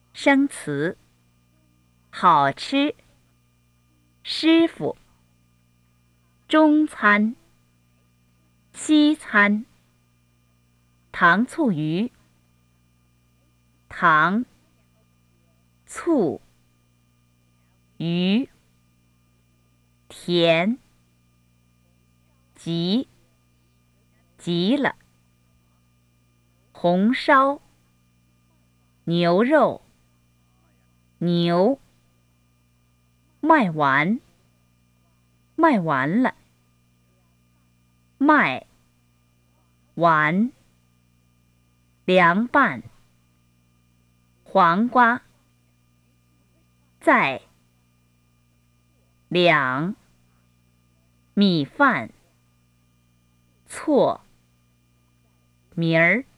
生词，好吃，师傅，中餐，西餐，糖醋鱼，糖，醋，鱼，甜，极，极了，红烧，牛肉，牛，卖完，卖完了，卖，完，凉拌，黄瓜，在，两，米饭，错，明儿。